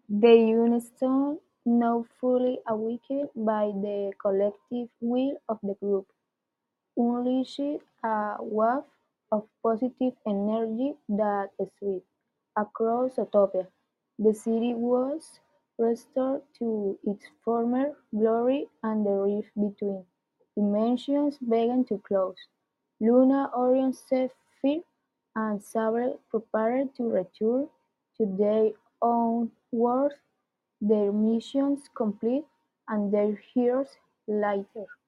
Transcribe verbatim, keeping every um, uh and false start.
The Unistone, now fully awakened by the collective will of the group, unleashed a wave of positive energy that swept across Utopia. The city was restored to its former glory and the rift between dimensions began to close. Luna, Orion, Zephyr, and Sable prepared to return to their own worlds, their missions complete, and their heroes lighter.